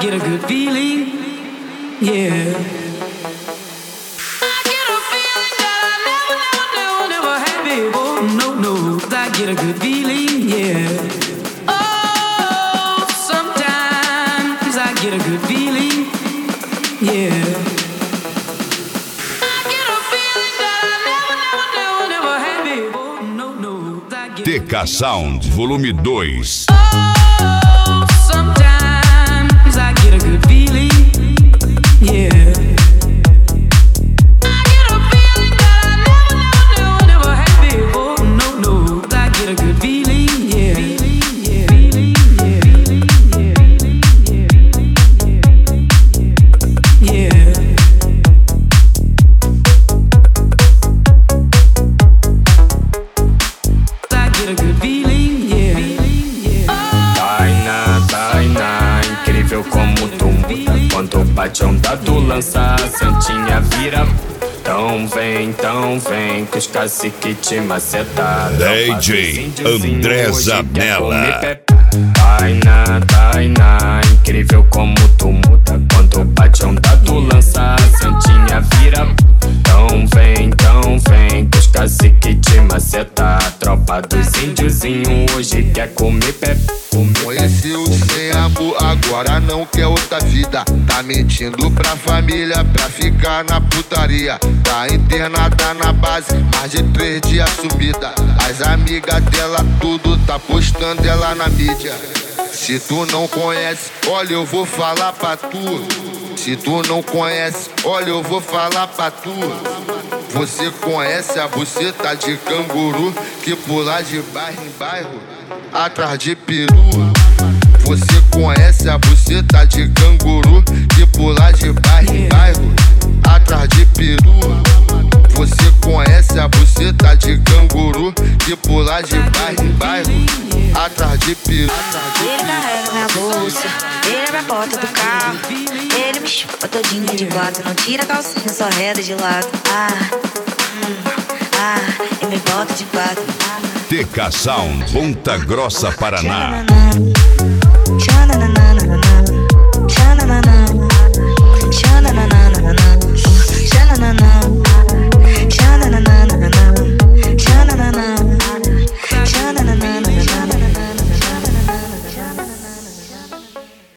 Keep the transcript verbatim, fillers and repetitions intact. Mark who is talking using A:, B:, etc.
A: get a good feeling, yeah. I get a feeling that I never, never, never, never had before. No, no, I get a good feeling, yeah. Oh, sometimes I get a good feeling, yeah.
B: T K Sound, volume dois.
A: Oh, sometimes I get a good feeling, yeah. I get a feeling that I never, never, never, never had before. No, no, I get a good feeling, yeah. Feeling, yeah. Yeah. I get a good feeling, yeah.
C: Tainá, Tainá, incrível como tu muda. Quando bate onda tu lança a santinha vira. Então vem, então vem, que os cacique te maceta.
B: D J André Zanella.
C: Tainá, Tainá, incrível como tu muda. Quando bate onda tu lança a santinha vira. Então vem, então vem, que os cacique te maceta. Tropa dos índiozinho hoje quer comer pé.
D: Conheceu sem amor, agora não quer outra vida. Tá mentindo pra família pra ficar na putaria. Tá internada na base, mais de três dias sumida. As amigas dela tudo tá postando ela na mídia. Se tu não conhece, olha eu vou falar pra tu. Se tu não conhece, olha eu vou falar pra tu. Você conhece a buceta de canguru que pula de bairro em bairro atrás de peru? Você conhece a buceta de canguru que pula de bairro em bairro atrás de peru? Você conhece a buceta de canguru que pula de bairro em bairro atrás de peru?
E: Ele carrega minha bolsa, ele abre a porta do carro, ele me chupa todinha de quatro, não tira a calcinha, só reda de lado. Ah, hum, ah, ele me bota de quatro.
B: T K Sound, Ponta Grossa, Paraná.
E: Tcharam,